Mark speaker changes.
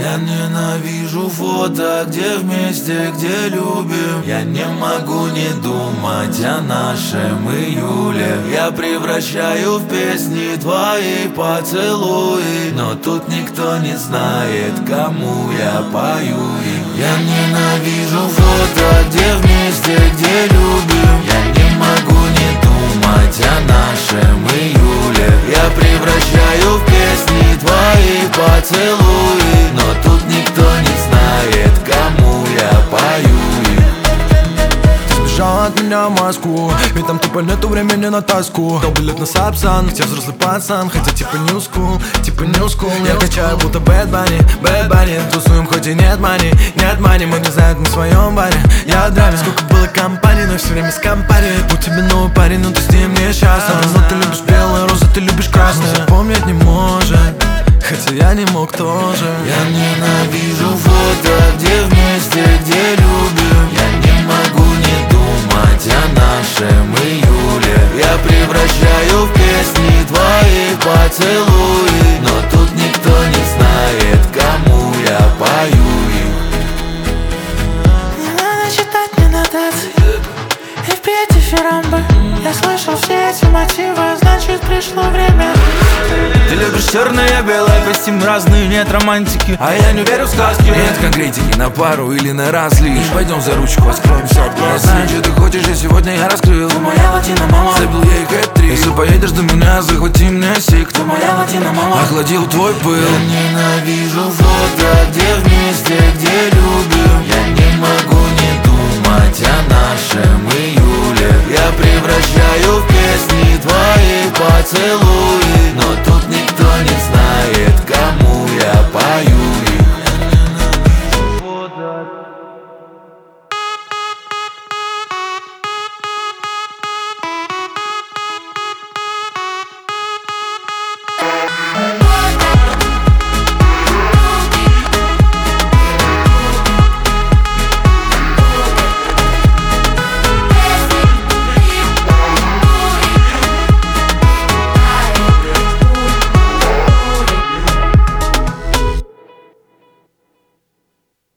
Speaker 1: Я ненавижу фото, где вместе, где любим. Я не могу не думать о нашем июле. Я превращаю в песни твои поцелуи, но тут никто не знает, кому я пою их. Я ненавижу фото, где вместе, где любим. Я не могу не думать о нашем июле. Я превращаю в песни твои поцелуи, но тут никто не знает, кому я пою их.
Speaker 2: Сбежала от меня в Москву, ведь там тупо нету времени на тоску. Дал билет на Сапсан, я взрослый пацан, хотя типа new school, типа new school. Я качаю будто Bad Bunny, тусуем, хоть и нет money. Мы не знают на своем баре. Я в драме, сколько было компаний, но все время с компанией. Будь тебе новый парень, но ты с ним несчастна. Но ты любишь белые розы, ты любишь красные. Запомнить не может, хотя я не мог тоже.
Speaker 1: Я ненавижу фото, где вместе, где любим. Я не могу не думать о нашем июле. Я превращаю в песни твои поцелуи, но тут никто не знает, кому я пою их.
Speaker 3: Не надо читать мне нотации и впеть эфирамбы. Я слышал все эти мотивы, значит пришло время.
Speaker 1: Ты любишь черное, белое, костюм разные, нет романтики, а я не верю в сказки.
Speaker 2: Нет конкретики на пару или на раз лишь. Пойдем за ручку, откроемся от глаз. Знаю, что ты хочешь, и сегодня я раскрыл.
Speaker 3: Ты моя латина, мама.
Speaker 2: Забил ей хэт-трик. Если поедешь до меня, захвати мне сик.
Speaker 3: Ты моя латина, мама.
Speaker 2: Охладил твой пыл.
Speaker 1: Я ненавижу фото, где вместе, где любим. Я не могу не думать о нашем июле. Я превращаю в песни твои поцелуи,